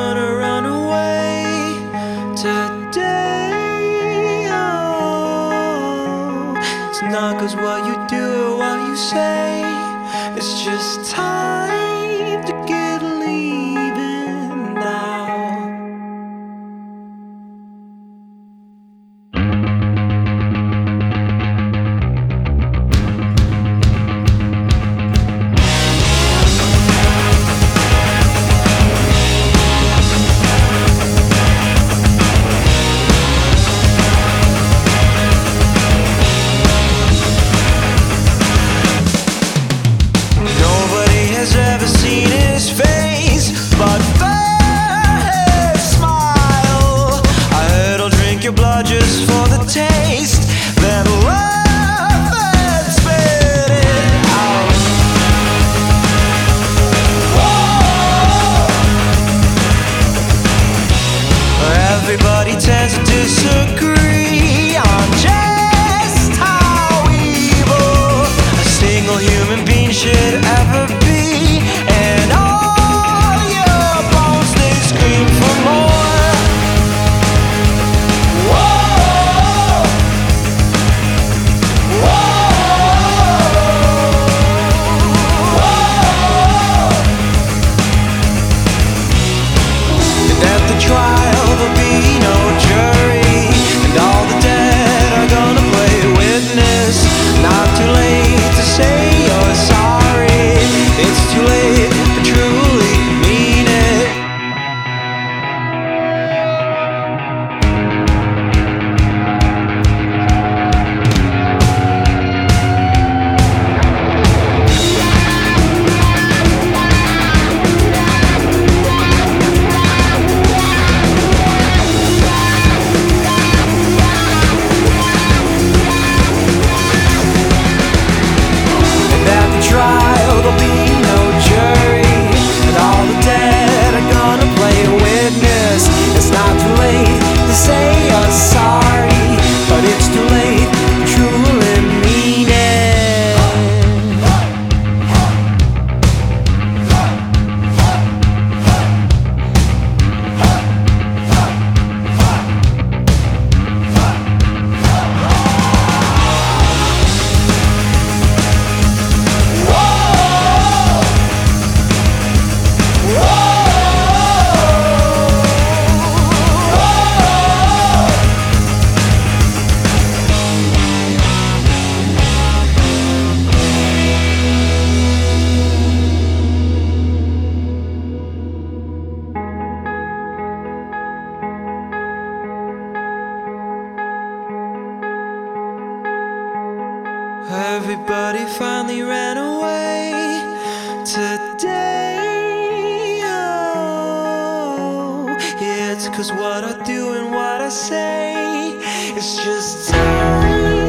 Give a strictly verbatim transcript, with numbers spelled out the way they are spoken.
gonna run away today. Oh, it's not 'cause what you do or what you say, it's just time to get leaving now. Ever seen his face, but for his smile, I heard I'll drink your blood just for the taste, then laugh and spit it out. Whoa. Everybody tends to disagree on just how evil a single human being should ever be. Everybody finally ran away today. Oh, yeah, it's 'cause what I do and what I say, it's just time.